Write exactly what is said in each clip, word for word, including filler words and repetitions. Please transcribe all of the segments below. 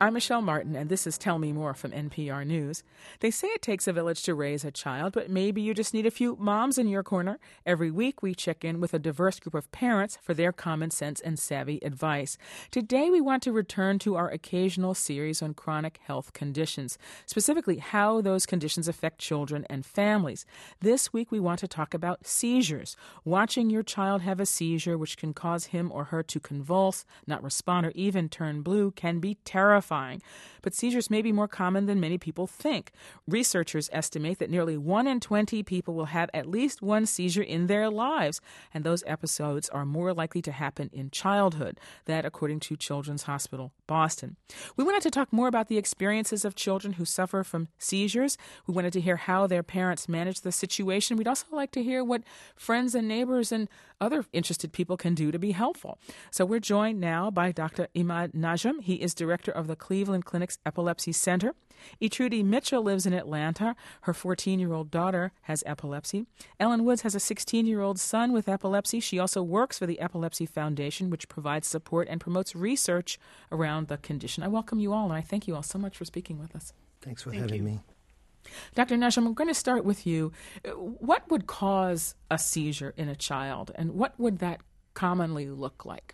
I'm Michelle Martin, and this is Tell Me More from N P R News. They say it takes a village to raise a child, but maybe you just need a few moms in your corner. Every week, we check in with a diverse group of parents for their common sense and savvy advice. Today, we want to return to our occasional series on chronic health conditions, specifically how those conditions affect children and families. This week, we want to talk about seizures. Watching your child have a seizure, which can cause him or her to convulse, not respond, or even turn blue, can be terrifying. But seizures may be more common than many people think. Researchers estimate that nearly one in twenty people will have at least one seizure in their lives, and those episodes are more likely to happen in childhood. That, according to Children's Hospital Boston. We wanted to talk more about the experiences of children who suffer from seizures. We wanted to hear how their parents manage the situation. We'd also like to hear what friends and neighbors and other interested people can do to be helpful. So we're joined now by Doctor Imad Najm. He is director of the Cleveland Clinic's Epilepsy Center. Etrudy Mitchell lives in Atlanta. Her fourteen-year-old daughter has epilepsy. Ellen Woods has a sixteen-year-old son with epilepsy. She also works for the Epilepsy Foundation, which provides support and promotes research around the condition. I welcome you all, and I thank you all so much for speaking with us. Thanks for Thank having you. me. Doctor Najm, I'm going to start with you. What would cause a seizure in a child, and what would that commonly look like?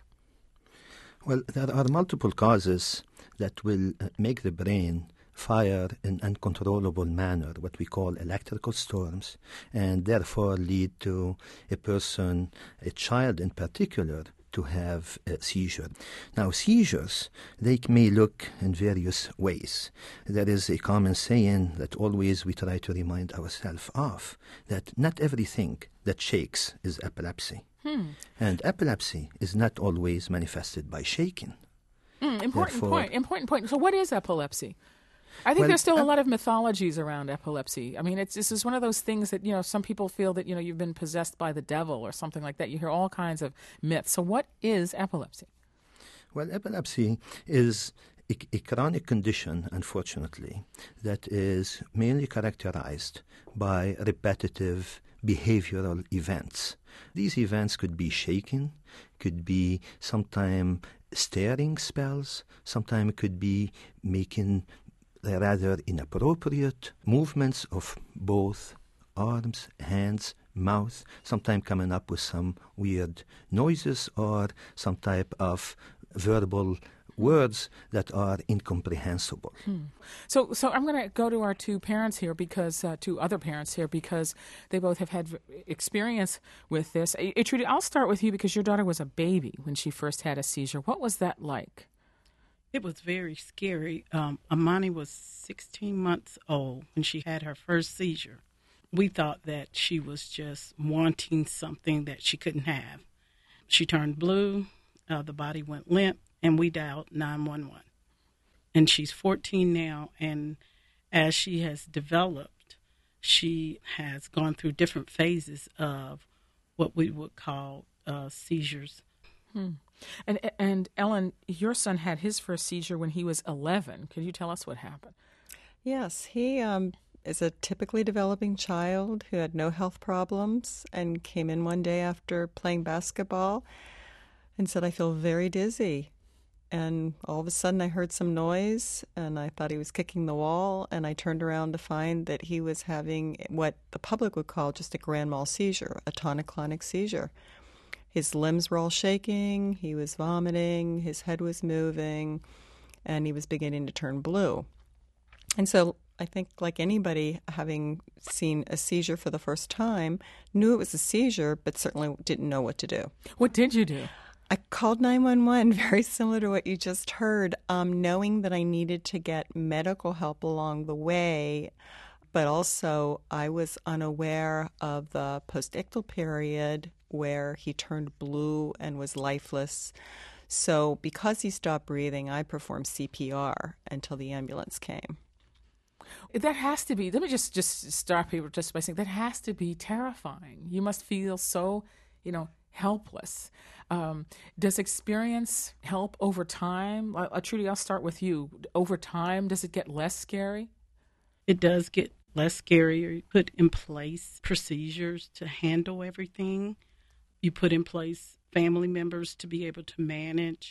Well, there are multiple causes that will make the brain fire in uncontrollable manner, what we call electrical storms, and therefore lead to a person, a child in particular, to have a seizure. Now, seizures, they may look in various ways. There is a common saying that always we try to remind ourselves of, that not everything that shakes is epilepsy. Hmm. And epilepsy is not always manifested by shaking. Mm, important Therefore, point, important point. So what is epilepsy? I think well, there's still a uh, lot of mythologies around epilepsy. I mean, it's this is one of those things that, you know, some people feel that, you know, you've been possessed by the devil or something like that. You hear all kinds of myths. So what is epilepsy? Well, epilepsy is a, a chronic condition, unfortunately, that is mainly characterized by repetitive behavioral events. These events could be shaking, could be sometimes staring spells, sometimes it could be making rather inappropriate movements of both arms, hands, mouth, sometimes coming up with some weird noises or some type of verbal words that are incomprehensible. Hmm. So so I'm going to go to our two parents here, because uh, two other parents here, because they both have had v- experience with this. Etrudy, I'll start with you because your daughter was a baby when she first had a seizure. What was that like? It was very scary. Um, Amani was sixteen months old when she had her first seizure. We thought that she was just wanting something that she couldn't have. She turned blue, uh, the body went limp, and we dialed nine one one. And she's fourteen now, and as she has developed, she has gone through different phases of what we would call uh, seizures. Hmm. And and Ellen, your son had his first seizure when he was eleven. Could you tell us what happened? Yes, he um, is a typically developing child who had no health problems and came in one day after playing basketball and said, "I feel very dizzy." And all of a sudden I heard some noise, and I thought he was kicking the wall, and I turned around to find that he was having what the public would call just a grand mal seizure, a tonic-clonic seizure. His limbs were all shaking, he was vomiting, his head was moving, and he was beginning to turn blue. And so I think, like anybody having seen a seizure for the first time, knew it was a seizure, but certainly didn't know what to do. What did you do? I called nine one one, very similar to what you just heard, um, knowing that I needed to get medical help along the way. But also, I was unaware of the postictal period where he turned blue and was lifeless. So because he stopped breathing, I performed C P R until the ambulance came. That has to be, let me just, just stop here just by saying, that has to be terrifying. You must feel so, you know, helpless. Um, does experience help over time? Uh, Trudy, I'll start with you. Over time, does it get less scary? It does get less scary. You put in place procedures to handle everything. You put in place family members to be able to manage.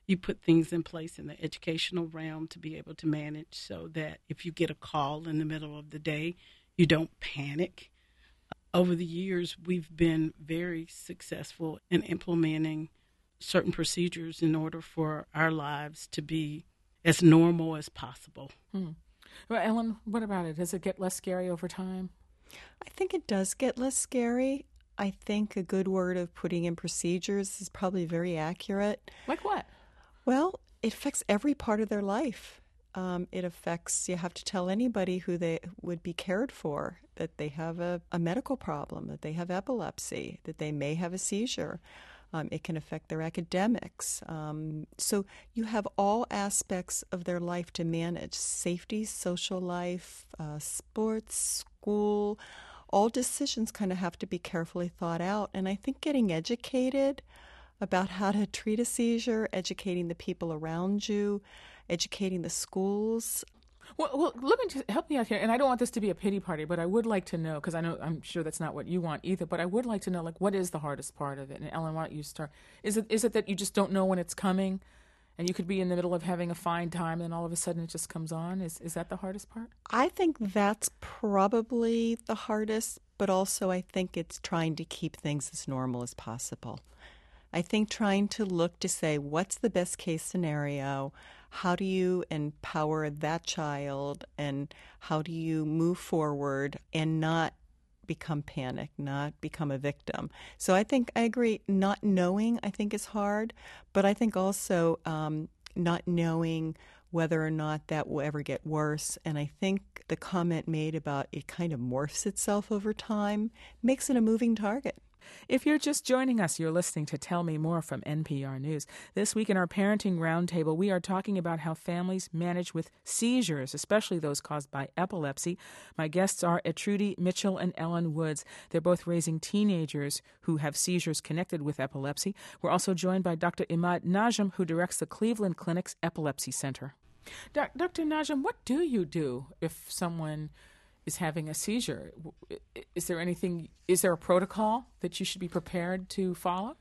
you put things in place in the educational realm to be able to manage so that if you get a call in the middle of the day, you don't panic. Over the years, we've been very successful in implementing certain procedures in order for our lives to be as normal as possible. Hmm. Well, Ellen, what about it? Does it get less scary over time? I think it does get less scary. I think a good word of putting in procedures is probably very accurate. Like what? Well, it affects every part of their life. Um, it affects, you have to tell anybody who they would be cared for that they have a, a medical problem, that they have epilepsy, that they may have a seizure. Um, it can affect their academics. Um, so you have all aspects of their life to manage: safety, social life, uh, sports, school. All decisions kind of have to be carefully thought out. And I think getting educated about how to treat a seizure, educating the people around you, educating the schools. Well, well, let me just help me out here. And I don't want this to be a pity party, but I would like to know, because I know I'm sure that's not what you want either. But I would like to know, like, what is the hardest part of it? And Ellen, why don't you start? Is it is it that you just don't know when it's coming, and you could be in the middle of having a fine time, and all of a sudden it just comes on? Is is that the hardest part? I think that's probably the hardest, but also I think it's trying to keep things as normal as possible. I think trying to look to say, what's the best case scenario? How do you empower that child? And how do you move forward and not become panicked, not become a victim? So I think I agree, not knowing I think is hard, but I think also um, not knowing whether or not that will ever get worse. And I think the comment made about it kind of morphs itself over time makes it a moving target. If you're just joining us, you're listening to Tell Me More from N P R News. This week in our Parenting Roundtable, we are talking about how families manage with seizures, especially those caused by epilepsy. My guests are Etrudy Mitchell and Ellen Woods. They're both raising teenagers who have seizures connected with epilepsy. We're also joined by Doctor Imad Najm, who directs the Cleveland Clinic's Epilepsy Center. Doctor Najm, what do you do if someone is having a seizure? Is there anything, is there a protocol that you should be prepared to follow?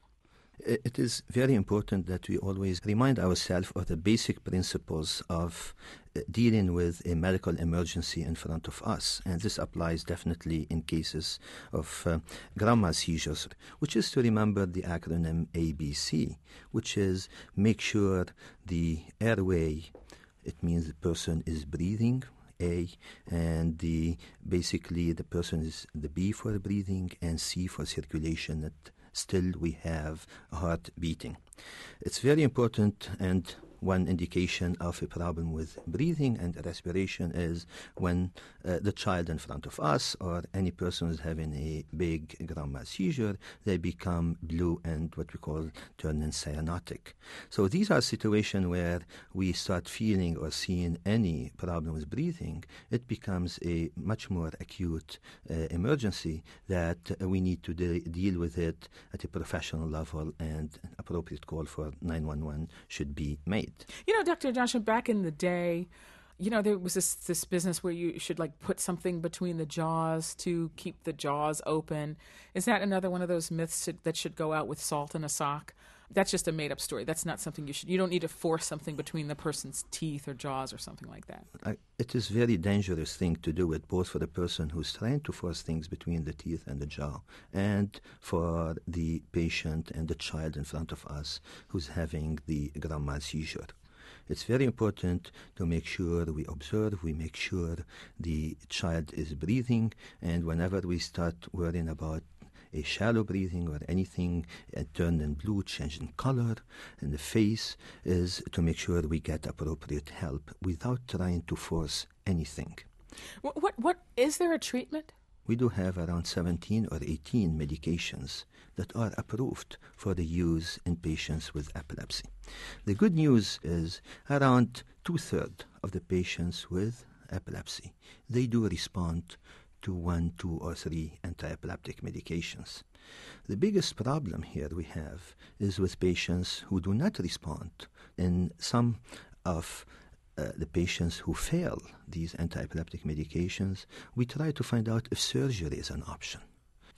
It is very important that we always remind ourselves of the basic principles of dealing with a medical emergency in front of us. And this applies definitely in cases of uh, grand mal seizures, which is to remember the acronym A B C, which is make sure the airway, it means the person is breathing, A, and the basically the person is the B for breathing, and C for circulation, that still we have a heart beating. It's very important, and one indication of a problem with breathing and respiration is when uh, the child in front of us or any person is having a big grand mal seizure, they become blue and what we call turn in cyanotic. So these are situations where we start feeling or seeing any problem with breathing. It becomes a much more acute uh, emergency that uh, we need to de- deal with it at a professional level, and an appropriate call for nine one one should be made. You know, Doctor Johnson, back in the day, you know, there was this, this business where you should, like, put something between the jaws to keep the jaws open. Is that another one of those myths that should go out with salt in a sock? That's just a made-up story. That's not something you should... You don't need to force something between the person's teeth or jaws or something like that. I, it is a very dangerous thing to do it, both for the person who's trying to force things between the teeth and the jaw, and for the patient and the child in front of us who's having the grand mal seizure. It's very important to make sure we observe, we make sure the child is breathing, and whenever we start worrying about a shallow breathing or anything uh, turned in blue, change in color in the face, is to make sure we get appropriate help without trying to force anything. What, what, what is there a treatment? We do have around seventeen or eighteen medications that are approved for the use in patients with epilepsy. The good news is around two-thirds of the patients with epilepsy, they do respond to one, two, or three anti-epileptic medications. The biggest problem here we have is with patients who do not respond. In some of uh, the patients who fail these anti-epileptic medications, we try to find out if surgery is an option.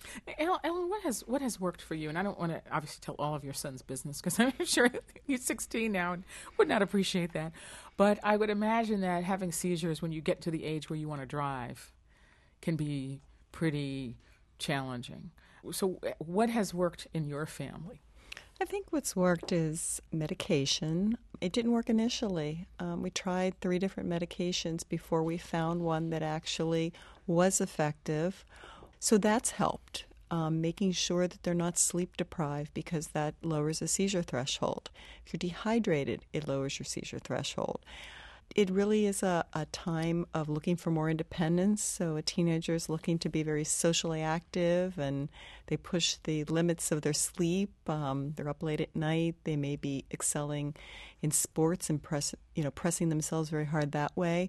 El- Ellen, what has what has worked for you? And I don't want to obviously tell all of your son's business because I'm sure he's sixteen now and would not appreciate that. But I would imagine that having seizures when you get to the age where you want to drive can be pretty challenging. So what has worked in your family? I think what's worked is medication. It didn't work initially. Um, we tried three different medications before we found one that actually was effective. So that's helped, um, making sure that they're not sleep deprived because that lowers the seizure threshold. If you're dehydrated, it lowers your seizure threshold. It really is a, a time of looking for more independence. So a teenager is looking to be very socially active, and they push the limits of their sleep. Um, they're up late at night. They may be excelling in sports and press, you know, pressing themselves very hard that way.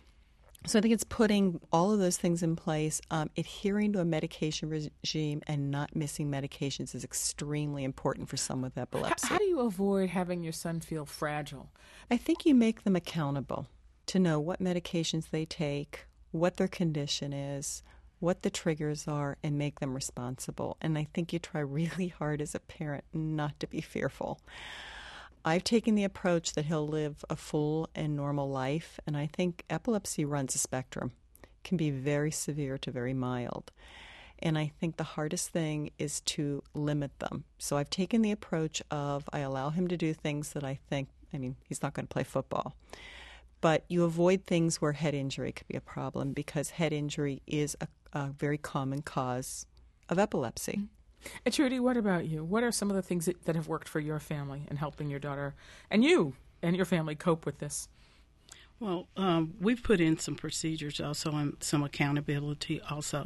So I think it's putting all of those things in place. Um, adhering to a medication regime and not missing medications is extremely important for someone with epilepsy. How, how do you avoid having your son feel fragile? I think you make them accountable to know what medications they take, what their condition is, what the triggers are, and make them responsible. And I think you try really hard as a parent not to be fearful. I've taken the approach that he'll live a full and normal life, and I think epilepsy runs a spectrum. It can be very severe to very mild. And I think the hardest thing is to limit them. So I've taken the approach of I allow him to do things that I think, I mean, he's not going to play football. But you avoid things where head injury could be a problem because head injury is a, a very common cause of epilepsy. Mm-hmm. And Trudy, what about you? What are some of the things that, that have worked for your family in helping your daughter and you and your family cope with this? Well, um, we've put in some procedures also and some accountability also.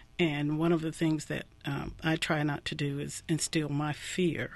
And one of the things that um, I try not to do is instill my fear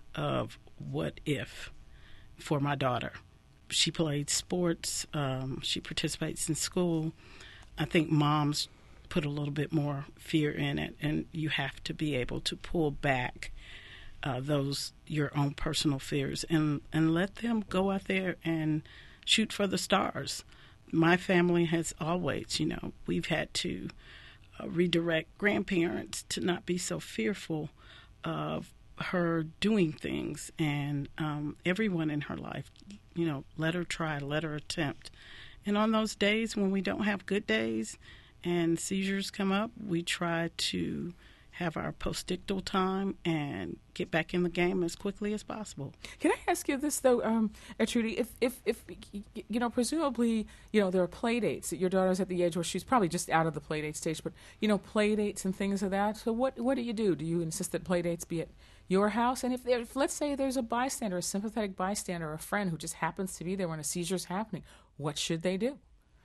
of what if for my daughter. She played sports. Um, she participates in school. I think moms put a little bit more fear in it, and you have to be able to pull back uh, those your own personal fears and, and let them go out there and shoot for the stars. My family has always, you know, we've had to uh, redirect grandparents to not be so fearful of her doing things, and um, everyone in her life, you know, let her try, let her attempt. And on those days when we don't have good days, and seizures come up, we try to have our postictal time and get back in the game as quickly as possible. Can I ask you this, though, um, Trudy? If, if, if, you know, presumably, you know, there are play dates. Your daughter's at the age where she's probably just out of the play date stage, but, you know, play dates and things of that. So what, what do you do? Do you insist that play dates be at your house? And if, there, if let's say there's a bystander, a sympathetic bystander, a friend who just happens to be there when a seizure's happening, what should they do?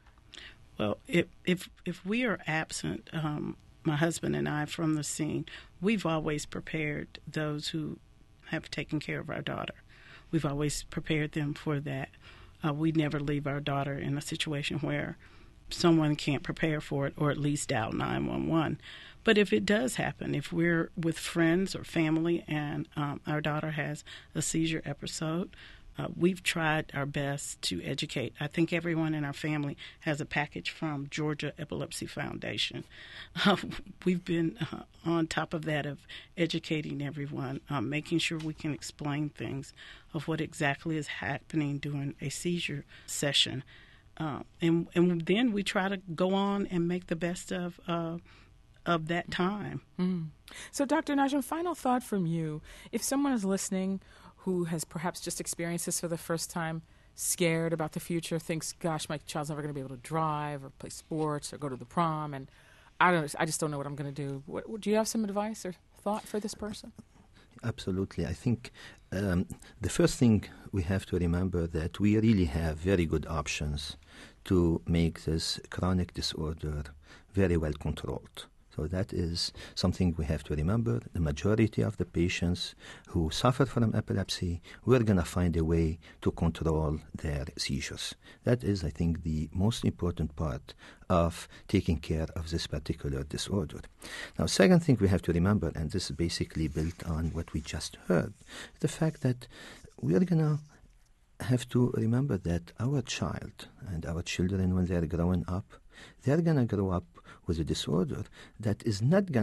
Well, if if if we are absent, um, my husband and I, from the scene, we've always prepared those who have taken care of our daughter. We've always prepared them for that. Uh, we never leave our daughter in a situation where someone can't prepare for it or at least dial nine one one. But if it does happen, if we're with friends or family and um, our daughter has a seizure episode, Uh, we've tried our best to educate. I think everyone in our family has a package from Georgia Epilepsy Foundation. Uh, we've been uh, on top of that of educating everyone, uh, making sure we can explain things of what exactly is happening during a seizure session. Uh, and, and then we try to go on and make the best of uh, of that time. Mm. So, Doctor Najm, final thought from you. If someone is listening who has perhaps just experienced this for the first time, scared about the future, thinks, gosh, my child's never going to be able to drive or play sports or go to the prom, and I don't, I just don't know what I'm going to do. What, do you have some advice or thought for this person? Absolutely. I think um, the first thing we have to remember that we really have very good options to make this chronic disorder very well controlled. So that is something we have to remember. The majority of the patients who suffer from epilepsy, we're going to find a way to control their seizures. That is, I think, the most important part of taking care of this particular disorder. Now, second thing we have to remember, and this is basically built on what we just heard, the fact that we're going to have to remember that our child and our children, when they're growing up, they're going to grow up with a disorder that is not going to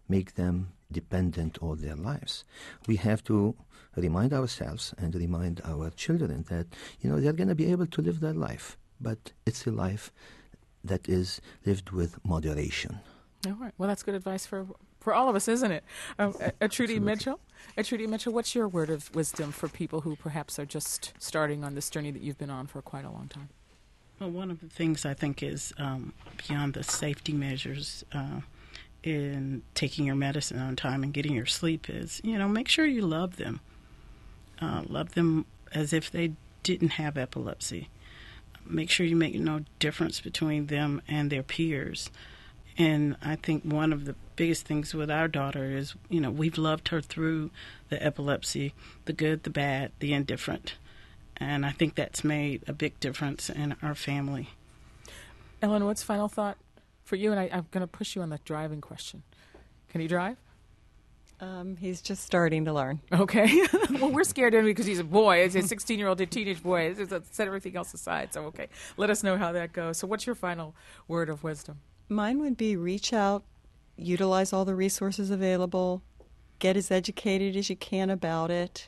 make them dependent all their lives. We have to remind ourselves and remind our children that, you know, they're going to be able to live their life, but it's a life that is lived with moderation. All right. Well, that's good advice for for all of us, isn't it? Um, Trudy Mitchell, Trudy Mitchell, what's your word of wisdom for people who perhaps are just starting on this journey that you've been on for quite a long time? Well, one of the things I think is um, beyond the safety measures uh, in taking your medicine on time and getting your sleep is, you know, make sure you love them. Uh, love them as if they didn't have epilepsy. Make sure you make no difference between them and their peers. And I think one of the biggest things with our daughter is, you know, we've loved her through the epilepsy, the good, the bad, the indifferent. And I think that's made a big difference in our family. Ellen, what's final thought for you? And I, I'm going to push you on the driving question. Can you drive? Um, he's just starting to learn. Okay. Well, we're scared of him because he's a boy. It's a sixteen-year-old, a teenage boy. It's, it's, set everything else aside. So, okay, let us know how that goes. So what's your final word of wisdom? Mine would be reach out, utilize all the resources available, get as educated as you can about it,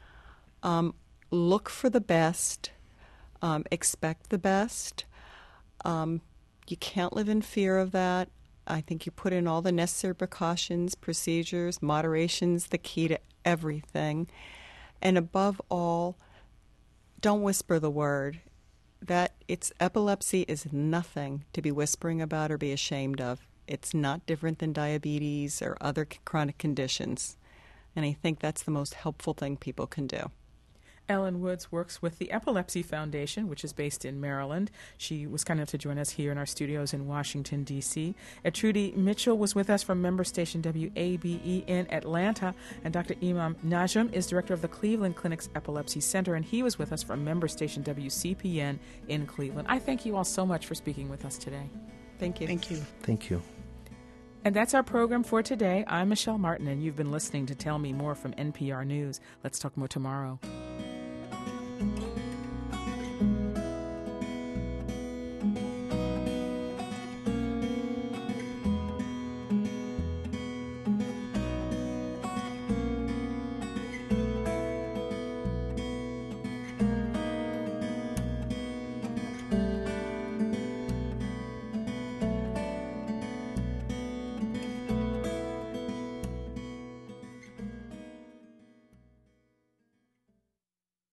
um, look for the best, um, expect the best. Um, you can't live in fear of that. I think you put in all the necessary precautions, procedures, moderation's the key to everything. And above all, don't whisper the word. That it's epilepsy is nothing to be whispering about or be ashamed of. It's not different than diabetes or other chronic conditions. And I think that's the most helpful thing people can do. Ellen Woods works with the Epilepsy Foundation, which is based in Maryland. She was kind enough to join us here in our studios in Washington, D C. Uh, Trudy Mitchell was with us from member station W A B E in Atlanta. And Doctor Imam Najm is director of the Cleveland Clinic's Epilepsy Center, and he was with us from member station W C P N in Cleveland. I thank you all so much for speaking with us today. Thank you. Thank you. Thank you. And that's our program for today. I'm Michelle Martin, and you've been listening to Tell Me More from N P R News. Let's talk more tomorrow.